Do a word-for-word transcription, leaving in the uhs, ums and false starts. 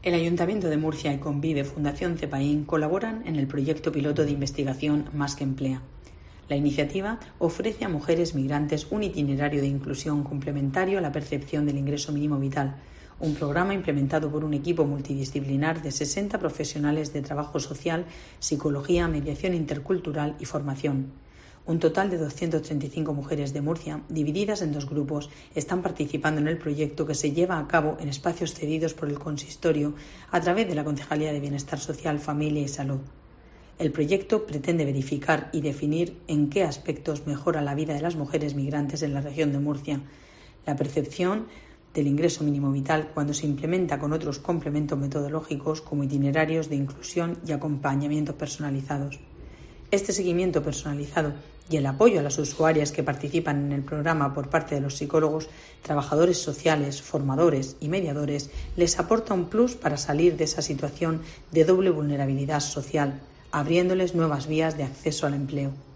El Ayuntamiento de Murcia y Convive Fundación Cepaín colaboran en el proyecto piloto de investigación Más que Emplea. La iniciativa ofrece a mujeres migrantes un itinerario de inclusión complementario a la percepción del ingreso mínimo vital, un programa implementado por un equipo multidisciplinar de sesenta profesionales de trabajo social, psicología, mediación intercultural y formación. Un total de doscientas treinta y cinco mujeres de Murcia, divididas en dos grupos, están participando en el proyecto que se lleva a cabo en espacios cedidos por el Consistorio a través de la Concejalía de Bienestar Social, Familia y Salud. El proyecto pretende verificar y definir en qué aspectos mejora la vida de las mujeres migrantes en la región de Murcia, la percepción del ingreso mínimo vital cuando se implementa con otros complementos metodológicos como itinerarios de inclusión y acompañamientos personalizados. Este seguimiento personalizado y el apoyo a las usuarias que participan en el programa por parte de los psicólogos, trabajadores sociales, formadores y mediadores les aporta un plus para salir de esa situación de doble vulnerabilidad social, abriéndoles nuevas vías de acceso al empleo.